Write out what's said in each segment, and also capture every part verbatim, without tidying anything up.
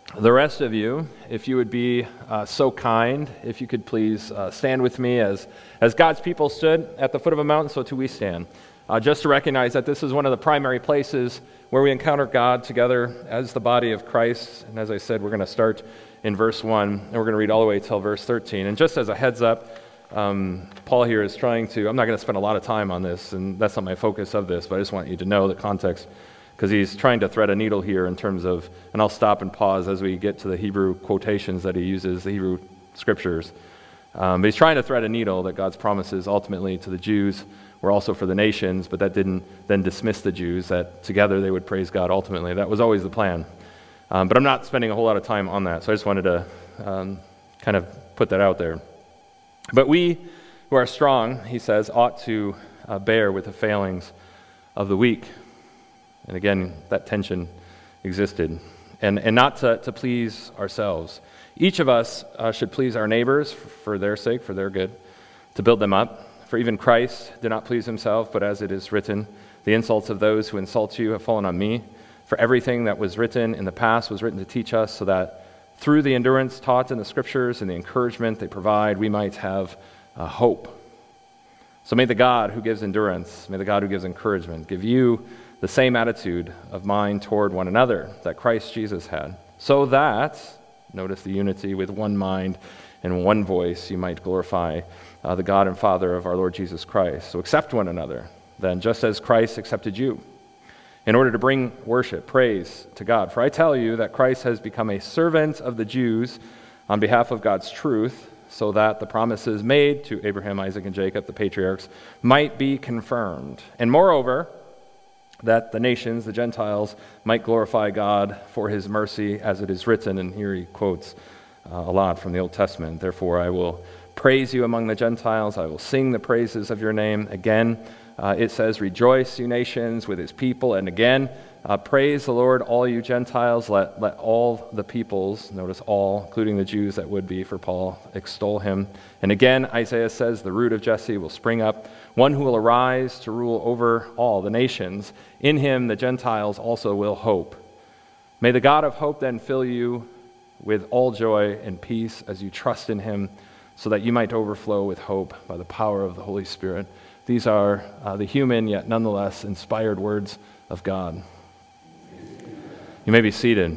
The rest of you, if you would be uh, so kind, if you could please uh, stand with me as, as God's people stood at the foot of a mountain, so too we stand. Uh, just to recognize that this is one of the primary places where we encounter God together as the body of Christ. And as I said, we're going to start in verse one, and we're going to read all the way till verse thirteen. And just as a heads up, um, Paul here is trying to, I'm not going to spend a lot of time on this, and that's not my focus of this, but I just want you to know the context, because he's trying to thread a needle here in terms of, and I'll stop and pause as we get to the Hebrew quotations that he uses, the Hebrew scriptures. Um, but he's trying to thread a needle that God's promises ultimately to the Jews were also for the nations, but that didn't then dismiss the Jews, that together they would praise God ultimately. That was always the plan. Um, but I'm not spending a whole lot of time on that, so I just wanted to um, kind of put that out there. But we who are strong, he says, ought to uh, bear with the failings of the weak. And again, that tension existed. And and not to, to please ourselves. Each of us uh, should please our neighbors for their sake, for their good, to build them up. For even Christ did not please himself, but as it is written, the insults of those who insult you have fallen on me. For everything that was written in the past was written to teach us, so that through the endurance taught in the Scriptures and the encouragement they provide, we might have uh, hope. So may the God who gives endurance, may the God who gives encouragement, give you the same attitude of mind toward one another that Christ Jesus had, so that, notice the unity, with one mind and one voice you might glorify uh, the God and Father of our Lord Jesus Christ. So accept one another, then, just as Christ accepted you, in order to bring worship, praise to God. For I tell you that Christ has become a servant of the Jews on behalf of God's truth, so that the promises made to Abraham, Isaac, and Jacob, the patriarchs, might be confirmed. And moreover, that the nations, the Gentiles, might glorify God for his mercy, as it is written. And here he quotes uh, a lot from the Old Testament. Therefore I will praise you among the Gentiles. I will sing the praises of your name. Again, uh, it says, rejoice, you nations, with his people. And again, uh, praise the Lord, all you Gentiles. Let, let all the peoples, notice all, including the Jews that would be for Paul, extol him. And again, Isaiah says, the root of Jesse will spring up, one who will arise to rule over all the nations. In him the Gentiles also will hope. May the God of hope then fill you with all joy and peace as you trust in him, so that you might overflow with hope by the power of the Holy Spirit. These are uh, the human yet nonetheless inspired words of God. You may be seated.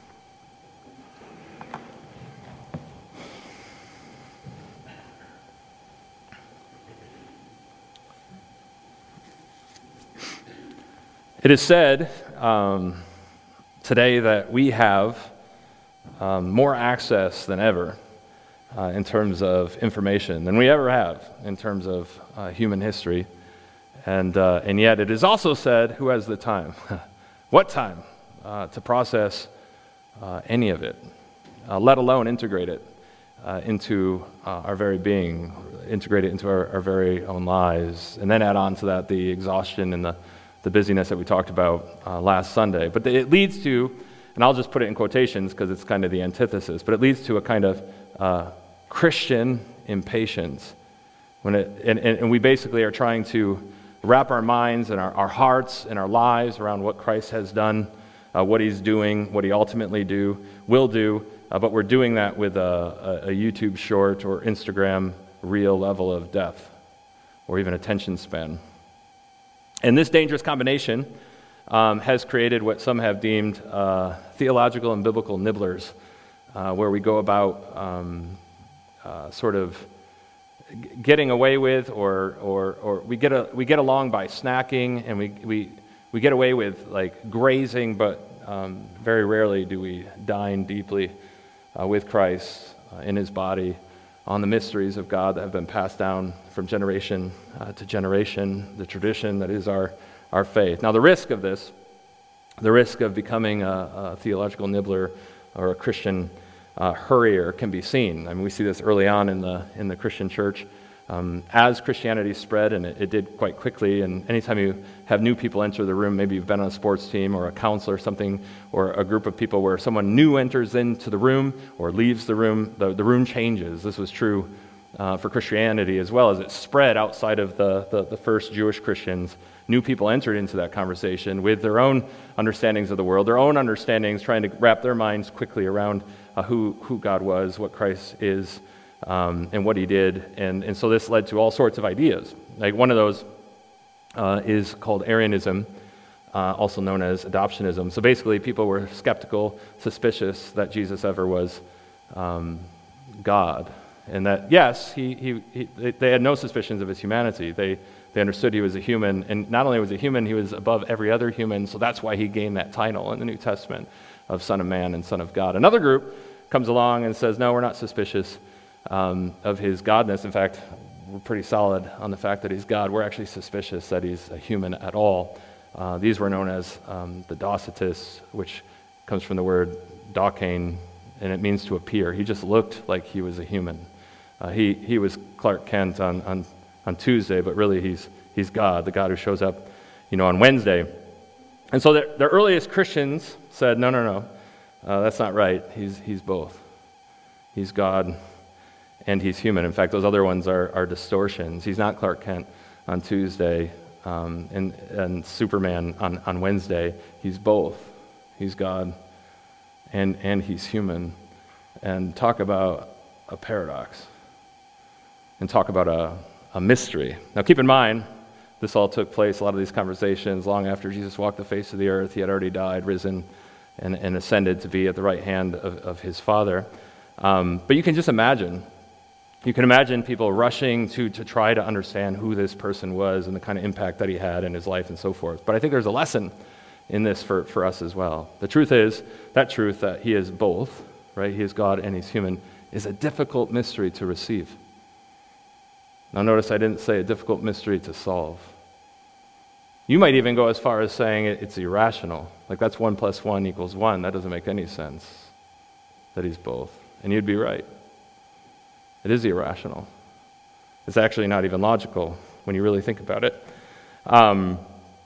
It is said um, today that we have um, more access than ever uh, in terms of information than we ever have in terms of uh, human history. And, uh, and yet it is also said, who has the time? What time uh, to process uh, any of it, uh, let alone integrate it uh, into uh, our very being, integrate it into our, our very own lives, and then add on to that the exhaustion and the the busyness that we talked about uh, last Sunday. But it leads to, and I'll just put it in quotations because it's kind of the antithesis, but it leads to a kind of uh, Christian impatience. When it, and, and we basically are trying to wrap our minds and our, our hearts and our lives around what Christ has done, uh, what he's doing, what he ultimately do, will do, uh, but we're doing that with a, a, a YouTube short or Instagram reel level of depth or even attention span. And this dangerous combination um, has created what some have deemed uh, theological and biblical nibblers, uh, where we go about um, uh, sort of getting away with, or or or we get a, we get along by snacking, and we we we get away with like grazing, but um, very rarely do we dine deeply uh, with Christ uh, in his body on the mysteries of God that have been passed down from generation uh, to generation, the tradition that is our, our faith. Now the risk of this, the risk of becoming a, a theological nibbler or a Christian uh, hurrier can be seen. I mean, we see this early on in the in the Christian church. Um, as Christianity spread, and it, it did quite quickly, and anytime you have new people enter the room, maybe you've been on a sports team or a council or something, or a group of people where someone new enters into the room or leaves the room, the, the room changes. This was true uh, for Christianity as well as it spread outside of the, the, the first Jewish Christians. New people entered into that conversation with their own understandings of the world, their own understandings, trying to wrap their minds quickly around uh, who, who God was, what Christ is, um, and what he did. And, and so this led to all sorts of ideas. Like one of those uh, is called Arianism, uh, also known as adoptionism. So basically people were skeptical, suspicious that Jesus ever was um, God. And that, yes, he, he, he, they had no suspicions of his humanity. They They understood he was a human, and not only was he a human, he was above every other human, so that's why he gained that title in the New Testament of Son of Man and Son of God. Another group comes along and says, no, we're not suspicious um, of his godness. In fact, we're pretty solid on the fact that he's God. We're actually suspicious that he's a human at all. Uh, these were known as um, the Docetists, which comes from the word Docane, and it means to appear. He just looked like he was a human. Uh, he, he was Clark Kent on, on on Tuesday, but really he's he's God, the God who shows up, you know, on Wednesday. And so the, the earliest Christians said, no, no, no, uh, that's not right. He's he's both. He's God and he's human. In fact, those other ones are, are distortions. He's not Clark Kent on Tuesday um, and, and Superman on, on Wednesday. He's both. He's God and, and he's human. And talk about a paradox. And talk about a a mystery. Now keep in mind, this all took place, a lot of these conversations, long after Jesus walked the face of the earth. He had already died, risen, and, and ascended to be at the right hand of, of his Father. Um, but you can just imagine, you can imagine people rushing to, to try to understand who this person was and the kind of impact that he had in his life and so forth. But I think there's a lesson in this for, for us as well. The truth is, that truth that he is both, right? He is God and he's human, is a difficult mystery to receive. Now notice I didn't say a difficult mystery to solve. You might even go as far as saying it's irrational. Like that's one plus one equals one. That doesn't make any sense, that he's both. And you'd be right. It is irrational. It's actually not even logical when you really think about it. Um,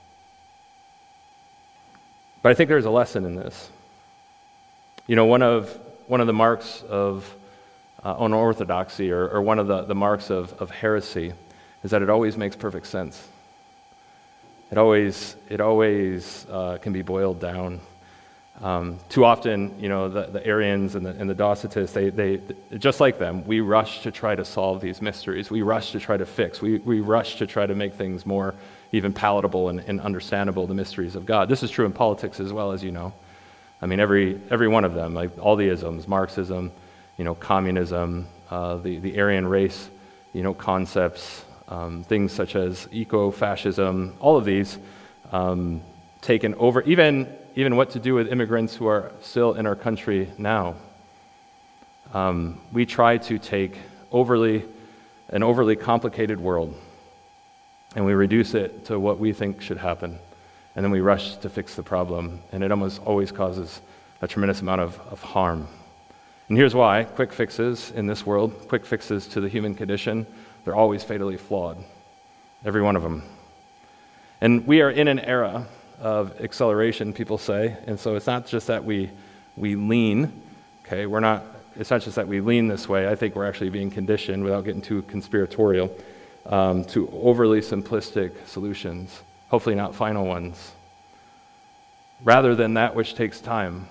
but I think there's a lesson in this. You know, one of, one of the marks of Uh, unorthodoxy, or, or one of the, the marks of, of heresy, is that it always makes perfect sense. It always it always uh, can be boiled down. Um, too often, you know, the, the Arians and the, and the Docetists, they, they, just like them, we rush to try to solve these mysteries. We rush to try to fix. We, we rush to try to make things more even palatable and, and understandable, the mysteries of God. This is true in politics as well, as you know. I mean, every every one of them, like all the isms, Marxism, you know, communism, uh, the, the Aryan race, you know, concepts, um, things such as eco-fascism, all of these um, taken over, even, even what to do with immigrants who are still in our country now. Um, we try to take overly, an overly complicated world, and we reduce it to what we think should happen, and then we rush to fix the problem, and it almost always causes a tremendous amount of, of harm. And here's why. Quick fixes in this world, quick fixes to the human condition, they're always fatally flawed. Every one of them. And we are in an era of acceleration, people say, and so it's not just that we we lean, okay, we're not, it's not just that we lean this way. I think we're actually being conditioned, without getting too conspiratorial, um, to overly simplistic solutions, hopefully not final ones, rather than that which takes time.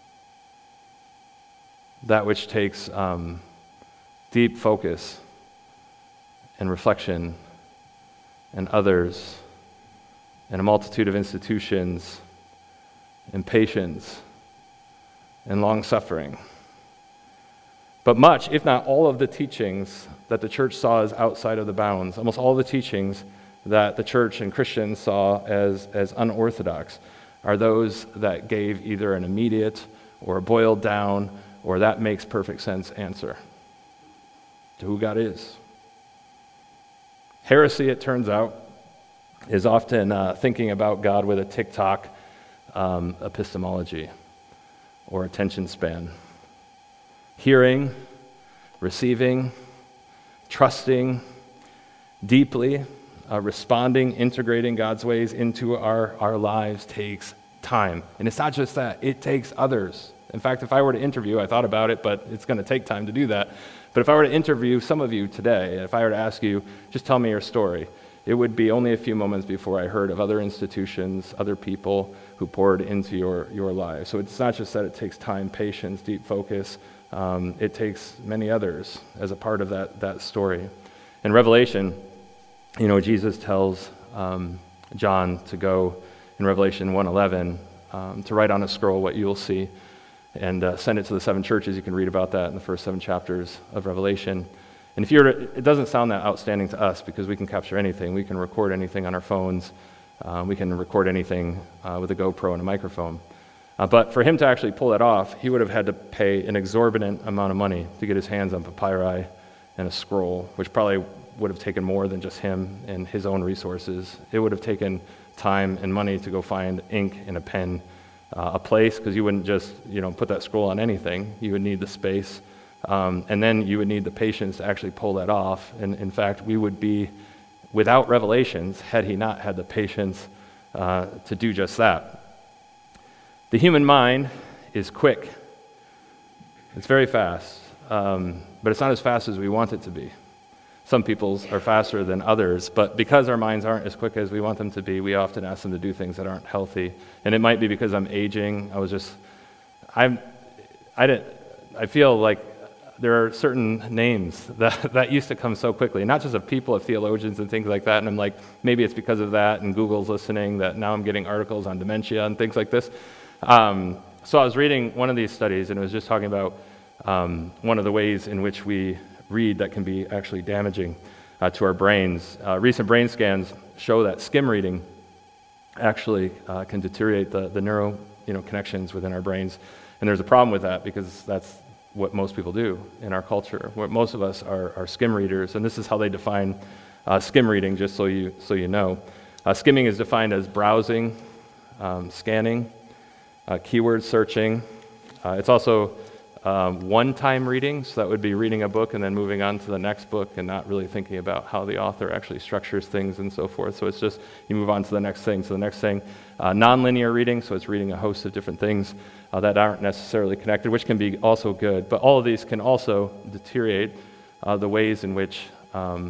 That which takes um, deep focus and reflection and others and a multitude of institutions and patience and long-suffering. But much, if not all of the teachings that the church saw as outside of the bounds, almost all the teachings that the church and Christians saw as, as unorthodox, are those that gave either an immediate or a boiled down or that makes perfect sense answer to who God is. Heresy, it turns out, is often uh, thinking about God with a tick-tock um, epistemology or attention span. Hearing, receiving, trusting, deeply, uh, responding, integrating God's ways into our, our lives takes time. And it's not just that, it takes others. In fact, if I were to interview, I thought about it, but it's going to take time to do that. But if I were to interview some of you today, if I were to ask you, just tell me your story, it would be only a few moments before I heard of other institutions, other people who poured into your, your lives. So it's not just that it takes time, patience, deep focus. Um, it takes many others as a part of that, that story. In Revelation, you know, Jesus tells um, John to go in Revelation one eleven um, to write on a scroll what you'll see and uh, send it to the seven churches. You can read about that in the first seven chapters of Revelation. And if you're, it doesn't sound that outstanding to us because we can capture anything. We can record anything on our phones. Uh, we can record anything uh, with a GoPro and a microphone. Uh, but for him to actually pull that off, he would have had to pay an exorbitant amount of money to get his hands on papyri and a scroll, which probably would have taken more than just him and his own resources. It would have taken time and money to go find ink and a pen, uh, a place, because you wouldn't just, you know, put that scroll on anything. You would need the space, um, and then you would need the patience to actually pull that off. And in fact, we would be without Revelations had he not had the patience uh, to do just that. The human mind is quick. It's very fast, um, but it's not as fast as we want it to be. Some people's are faster than others, but because our minds aren't as quick as we want them to be, we often ask them to do things that aren't healthy. And it might be because I'm aging. I was just, I'm, I didn't, I feel like there are certain names that, that used to come so quickly, not just of people, of theologians and things like that. And I'm like, maybe it's because of that, and Google's listening, that now I'm getting articles on dementia and things like this. Um, so I was reading one of these studies, and it was just talking about um, one of the ways in which we read that can be actually damaging uh, to our brains. Uh, recent brain scans show that skim reading actually uh, can deteriorate the, the neuro you know, connections within our brains. And there's a problem with that because that's what most people do in our culture. What most of us are, are skim readers, and this is how they define uh, skim reading, just so you, so you know. Uh, skimming is defined as browsing, um, scanning, uh, keyword searching. Uh, it's also Um, one-time reading, so that would be reading a book and then moving on to the next book and not really thinking about how the author actually structures things and so forth. So it's just, you move on to the next thing, to the next thing. Uh, non-linear reading, so it's reading a host of different things uh, that aren't necessarily connected, which can be also good. But all of these can also deteriorate uh, the ways in which um,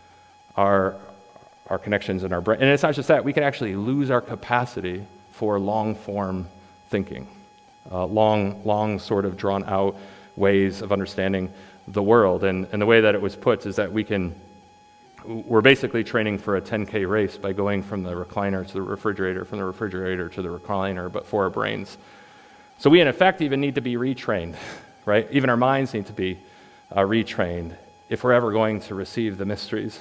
our, our connections in our brain. And it's not just that, we can actually lose our capacity for long-form thinking. Uh, long, long sort of drawn out ways of understanding the world. And, and the way that it was put is that we can, we're basically training for a ten K race by going from the recliner to the refrigerator, from the refrigerator to the recliner, but for our brains. So we in effect even need to be retrained, right? Even our minds need to be uh, retrained if we're ever going to receive the mysteries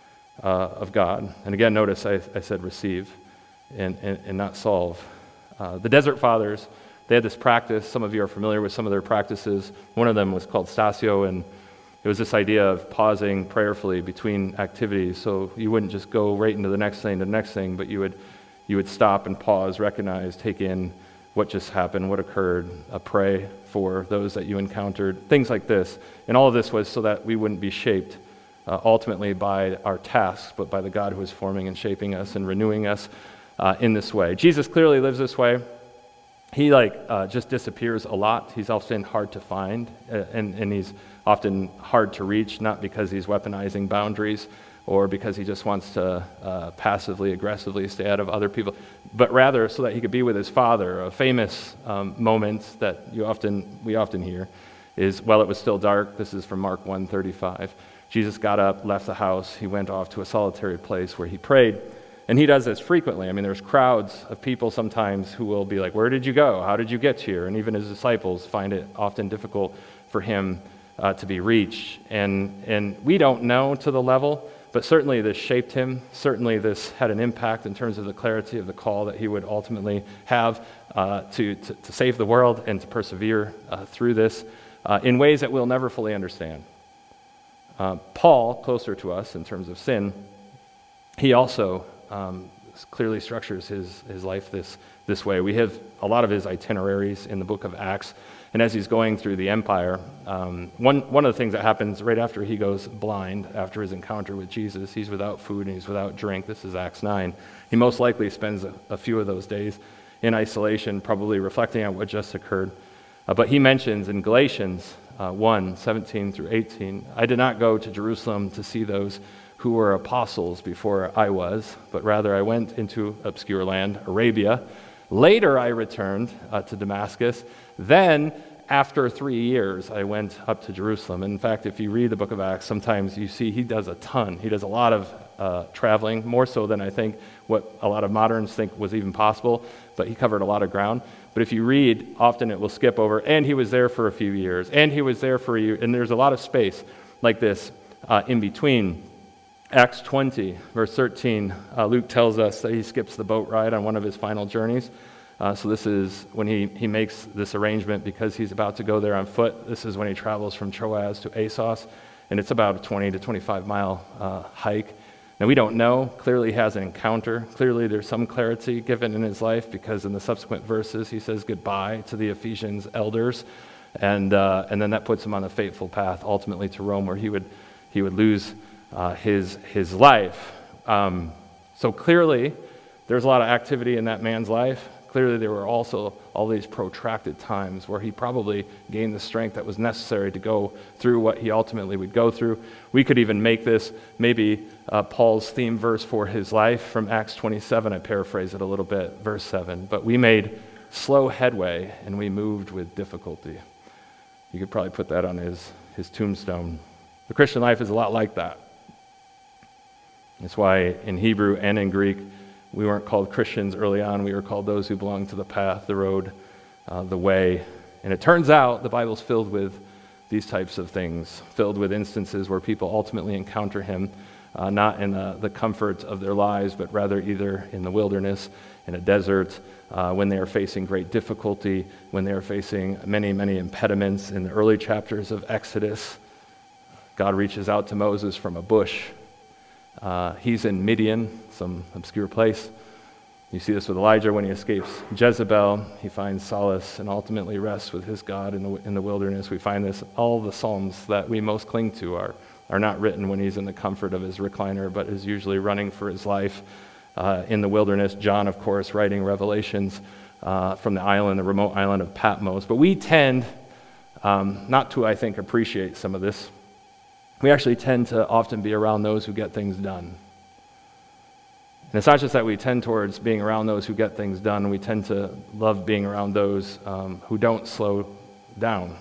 uh, of God. And again, notice I, I said receive and, and, and not solve. Uh, the Desert Fathers, they had this practice. Some of you are familiar with some of their practices. One of them was called Stasio, and it was this idea of pausing prayerfully between activities. So you wouldn't just go right into the next thing, to the next thing, but you would you would stop and pause, recognize, take in what just happened, what occurred, uh, pray for those that you encountered, things like this. And all of this was so that we wouldn't be shaped uh, ultimately by our tasks, but by the God who is forming and shaping us and renewing us uh, in this way. Jesus clearly lives this way. He like uh, just disappears a lot. He's often hard to find, uh, and, and he's often hard to reach, not because he's weaponizing boundaries or because he just wants to uh, passively, aggressively stay out of other people, but rather so that he could be with his Father. A famous um, moment that you often we often hear is, while it was still dark, this is from Mark one thirty-five, Jesus got up, left the house, he went off to a solitary place where he prayed. And he does this frequently. I mean, there's crowds of people sometimes who will be like, where did you go? How did you get here? And even his disciples find it often difficult for him uh, to be reached. And, and we don't know to the level, but certainly this shaped him. Certainly this had an impact in terms of the clarity of the call that he would ultimately have uh, to, to, to save the world and to persevere uh, through this uh, in ways that we'll never fully understand. Uh, Paul, closer to us in terms of sin, he also Um, clearly structures his, his life this, this way. We have a lot of his itineraries in the book of Acts, and as he's going through the empire, um, one, one of the things that happens right after he goes blind, after his encounter with Jesus, he's without food and he's without drink. This is Acts nine. He most likely spends a, a few of those days in isolation, probably reflecting on what just occurred. Uh, but he mentions in Galatians uh, one, seventeen through eighteen, I did not go to Jerusalem to see those who were apostles before I was, but rather I went into obscure land, Arabia. Later I returned uh, to Damascus. Then, after three years, I went up to Jerusalem. In fact, if you read the book of Acts, sometimes you see he does a ton. He does a lot of uh, traveling, more so than I think what a lot of moderns think was even possible, but he covered a lot of ground. But if you read, often it will skip over, and he was there for a few years, and he was there for a year, and there's a lot of space like this uh, in between. Acts twenty, verse thirteen, uh, Luke tells us that he skips the boat ride on one of his final journeys. Uh, so this is when he, he makes this arrangement because he's about to go there on foot. This is when he travels from Troas to Assos, and it's about a twenty to twenty-five mile uh, hike. Now we don't know. Clearly he has an encounter. Clearly there's some clarity given in his life because in the subsequent verses he says goodbye to the Ephesians elders, and uh, and then that puts him on a fateful path ultimately to Rome, where he would he would lose uh, his his life. Um, so clearly there's a lot of activity in that man's life. Clearly there were also all these protracted times where he probably gained the strength that was necessary to go through what he ultimately would go through. We could even make this maybe uh, Paul's theme verse for his life from Acts twenty-seven. I paraphrase it a little bit, verse seven. But we made slow headway and we moved with difficulty. You could probably put that on his, his tombstone. The Christian life is a lot like that. That's why in Hebrew and in Greek, we weren't called Christians early on. We were called those who belong to the path, the road, uh, the way. And it turns out the Bible's filled with these types of things, filled with instances where people ultimately encounter him, uh, not in the, the comfort of their lives, but rather either in the wilderness, in a desert, uh, when they are facing great difficulty, when they are facing many, many impediments. In the early chapters of Exodus, God reaches out to Moses from a bush. Uh, he's in Midian, some obscure place. You see this with Elijah when he escapes Jezebel. He finds solace and ultimately rests with his God in the in the wilderness. We find this, all the Psalms that we most cling to are, are not written when he's in the comfort of his recliner, but is usually running for his life uh, in the wilderness. John, of course, writing Revelations uh, from the island, the remote island of Patmos. But we tend um, not to, I think, appreciate some of this. We actually tend to often be around those who get things done. And it's not just that we tend towards being around those who get things done, we tend to love being around those um, who don't slow down.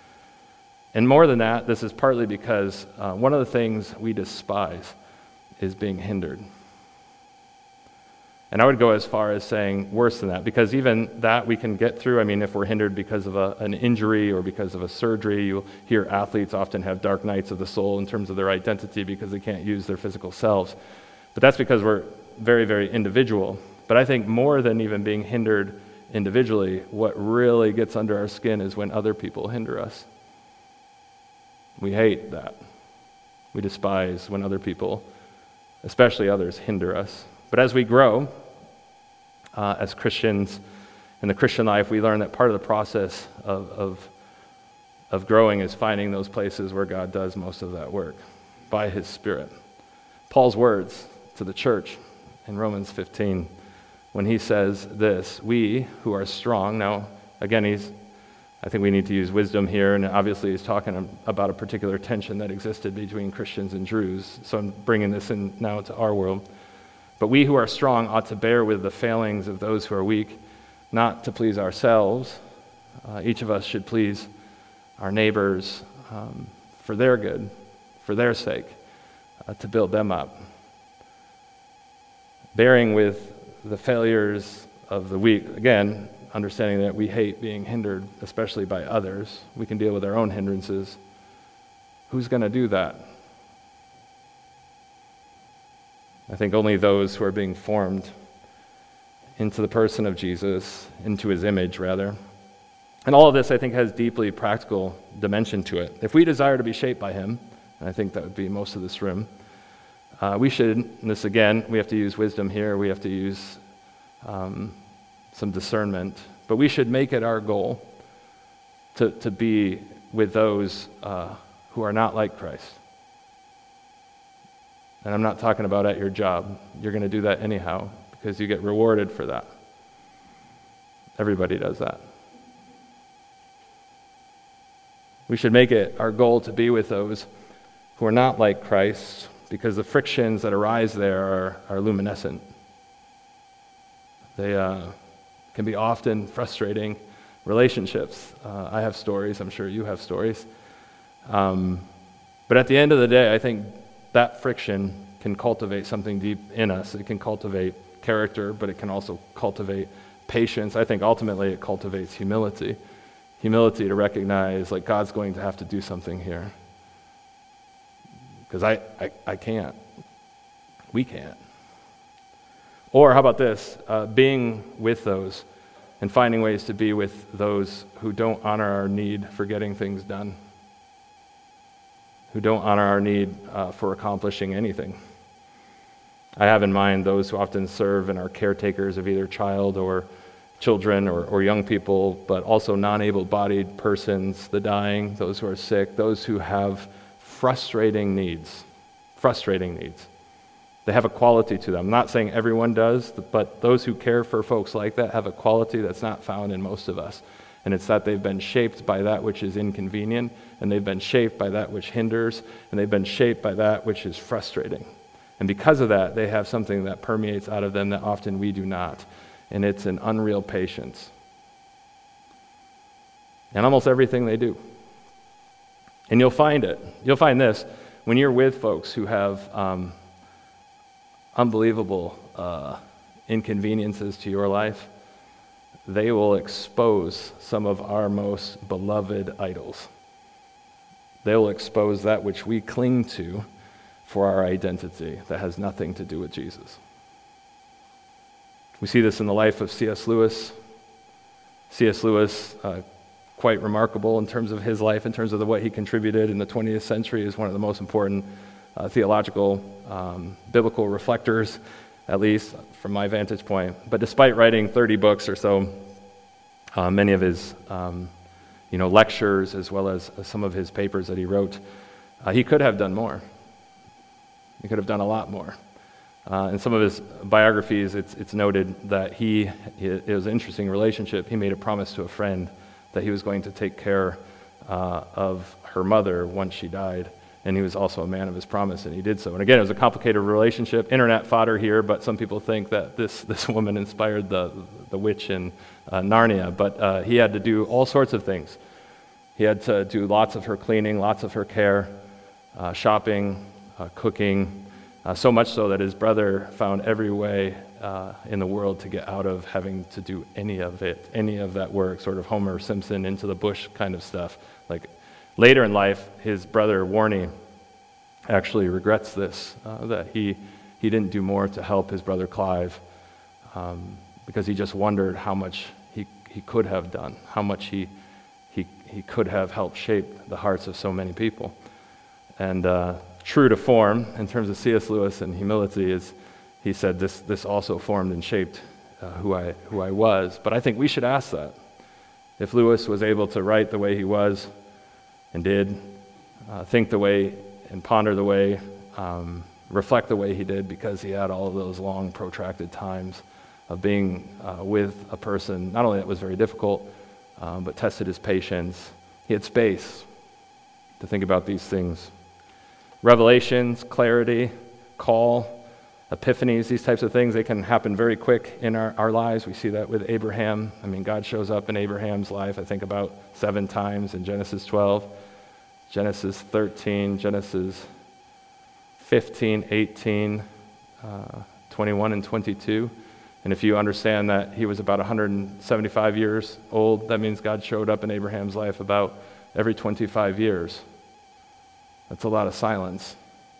And more than that, this is partly because uh, one of the things we despise is being hindered. And I would go as far as saying worse than that, because even that we can get through. I mean, if we're hindered because of a, an injury or because of a surgery, you'll hear athletes often have dark nights of the soul in terms of their identity because they can't use their physical selves. But that's because we're very, very individual. But I think more than even being hindered individually, what really gets under our skin is when other people hinder us. We hate that. We despise when other people, especially others, hinder us. But as we grow, uh, as Christians, in the Christian life, we learn that part of the process of, of, of growing is finding those places where God does most of that work by his Spirit. Paul's words to the church in Romans fifteen, when he says this, we who are strong, now again, he's, I think we need to use wisdom here, and obviously he's talking about a particular tension that existed between Christians and Jews, so I'm bringing this in now to our world. But we who are strong ought to bear with the failings of those who are weak, not to please ourselves. Uh, each of us should please our neighbors um, for their good, for their sake, uh, to build them up. Bearing with the failures of the weak, again, understanding that we hate being hindered, especially by others. We can deal with our own hindrances. Who's going to do that? I think only those who are being formed into the person of Jesus, into his image, rather. And all of this, I think, has deeply practical dimension to it. If we desire to be shaped by him, and I think that would be most of this room, uh, we should, and this again, we have to use wisdom here, we have to use um, some discernment, but we should make it our goal to, to be with those uh, who are not like Christ. And I'm not talking about at your job. You're going to do that anyhow because you get rewarded for that. Everybody does that. We should make it our goal to be with those who are not like Christ, because the frictions that arise there are, are luminescent. They uh, can be often frustrating relationships. Uh, I have stories, I'm sure you have stories. Um, but at the end of the day, I think that friction can cultivate something deep in us. It can cultivate character, but it can also cultivate patience. I think ultimately it cultivates humility. Humility to recognize, like, God's going to have to do something here. Because I, I, I can't. We can't. Or how about this? Uh, being with those and finding ways to be with those who don't honor our need for getting things done, who don't honor our need uh, for accomplishing anything. I have in mind those who often serve and are caretakers of either child or children or, or young people, but also non-able-bodied persons, the dying, those who are sick, those who have frustrating needs, frustrating needs. They have a quality to them. I'm not saying everyone does, but those who care for folks like that have a quality that's not found in most of us. And it's that they've been shaped by that which is inconvenient, and they've been shaped by that which hinders, and they've been shaped by that which is frustrating. And because of that, they have something that permeates out of them that often we do not. And it's an unreal patience. And almost everything they do. And you'll find it. You'll find this. When you're with folks who have um, unbelievable uh, inconveniences to your life, they will expose some of our most beloved idols. They will expose that which we cling to for our identity that has nothing to do with Jesus. We see this in the life of C S Lewis. C S Lewis, uh, quite remarkable in terms of his life, in terms of the, what he contributed in the twentieth century, is one of the most important uh, theological, um, biblical reflectors, at least from my vantage point. But despite writing thirty books or so, uh, many of his um, you know, lectures as well as uh, some of his papers that he wrote, uh, he could have done more. He could have done a lot more. Uh, in some of his biographies, it's, it's noted that he, it was an interesting relationship. He made a promise to a friend that he was going to take care uh, of her mother once she died, and he was also a man of his promise, and he did so. And again, it was a complicated relationship. Internet fodder here, but some people think that this, this woman inspired the, the witch in uh, Narnia, but uh, he had to do all sorts of things. He had to do lots of her cleaning, lots of her care, uh, shopping, uh, cooking, Uh, so much so that his brother found every way uh, in the world to get out of having to do any of it, any of that work, sort of Homer Simpson into the bush kind of stuff. Like later in life, his brother Warnie actually regrets this, uh, that he, he didn't do more to help his brother Clive, um, because he just wondered how much he, he could have done, how much he, he, he could have helped shape the hearts of so many people. And uh, true to form, in terms of C S Lewis and humility, is he said, this this also formed and shaped uh, who I who I was. But I think we should ask that. If Lewis was able to write the way he was and did, uh, think the way and ponder the way, um, reflect the way he did, because he had all of those long, protracted times of being uh, with a person, not only that was very difficult, um, but tested his patience. He had space to think about these things. Revelations, clarity, call, epiphanies, these types of things, they can happen very quick in our, our lives. We see that with Abraham. I mean, God shows up in Abraham's life, I think about seven times in Genesis twelve, Genesis thirteen, Genesis fifteen, eighteen, uh, twenty-one, and twenty-two. And if you understand that he was about one hundred seventy-five years old, that means God showed up in Abraham's life about every twenty-five years. That's a lot of silence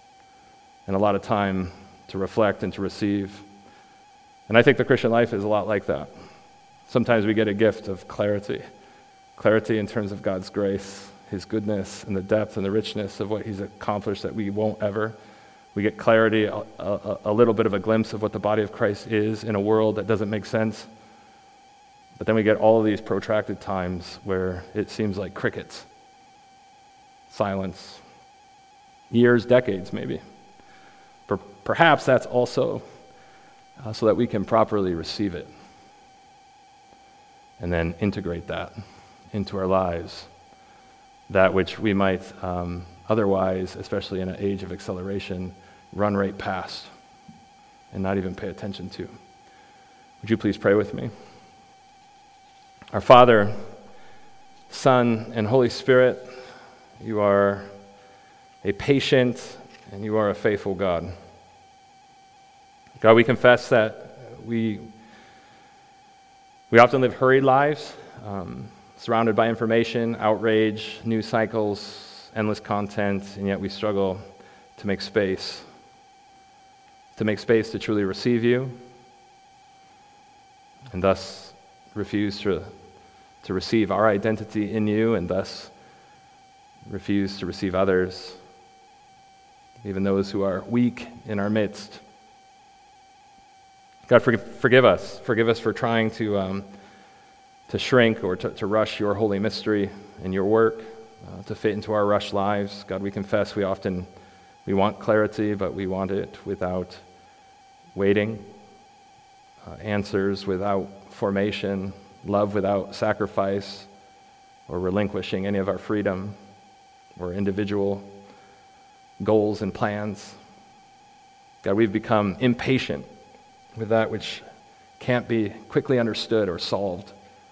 and a lot of time to reflect and to receive. And I think the Christian life is a lot like that. Sometimes we get a gift of clarity. Clarity in terms of God's grace, his goodness, and the depth and the richness of what he's accomplished that we won't ever. We get clarity, a, a, a little bit of a glimpse of what the body of Christ is in a world that doesn't make sense. But then we get all of these protracted times where it seems like crickets, silence, years, decades maybe. Per- perhaps that's also uh, so that we can properly receive it and then integrate that into our lives that which we might um, otherwise, especially in an age of acceleration, run right past and not even pay attention to. Would you please pray with me? Our Father, Son, and Holy Spirit, you are a patient and you are a faithful God. God, we confess that we we often live hurried lives, um, surrounded by information, outrage, news cycles, endless content, and yet we struggle to make space, to make space to truly receive you, and thus refuse to, to receive our identity in you, and thus refuse to receive others, even those who are weak in our midst. God, forgive, forgive us. Forgive us for trying to um, to shrink or to, to rush your holy mystery and your work, uh, to fit into our rushed lives. God, we confess we often, we want clarity, but we want it without waiting, uh, answers without formation, love without sacrifice, or relinquishing any of our freedom or individual goals and plans. God, we've become impatient with that which can't be quickly understood or solved.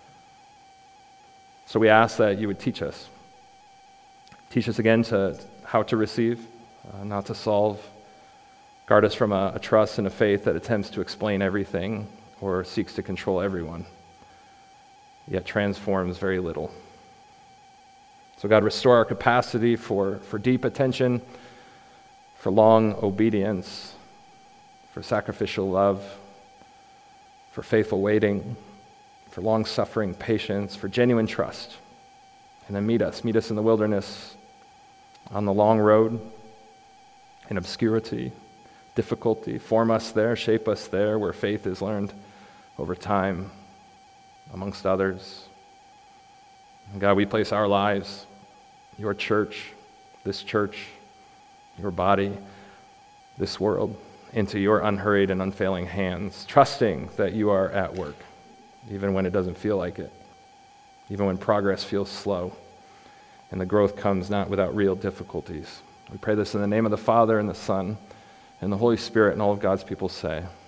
So we ask that you would teach us. Teach us again to how to receive, uh, not to solve. Guard us from a, a trust and a faith that attempts to explain everything or seeks to control everyone, yet transforms very little. So God, restore our capacity for, for deep attention, for long obedience, for sacrificial love, for faithful waiting, for long-suffering patience, for genuine trust. And then meet us. Meet us in the wilderness, on the long road, in obscurity, difficulty. Form us there, shape us there, where faith is learned over time, amongst others. And God, we place our lives, your church, this church, your body, this world, into your unhurried and unfailing hands, trusting that you are at work, even when it doesn't feel like it, even when progress feels slow, and the growth comes not without real difficulties. We pray this in the name of the Father, and the Son, and the Holy Spirit, and all of God's people say,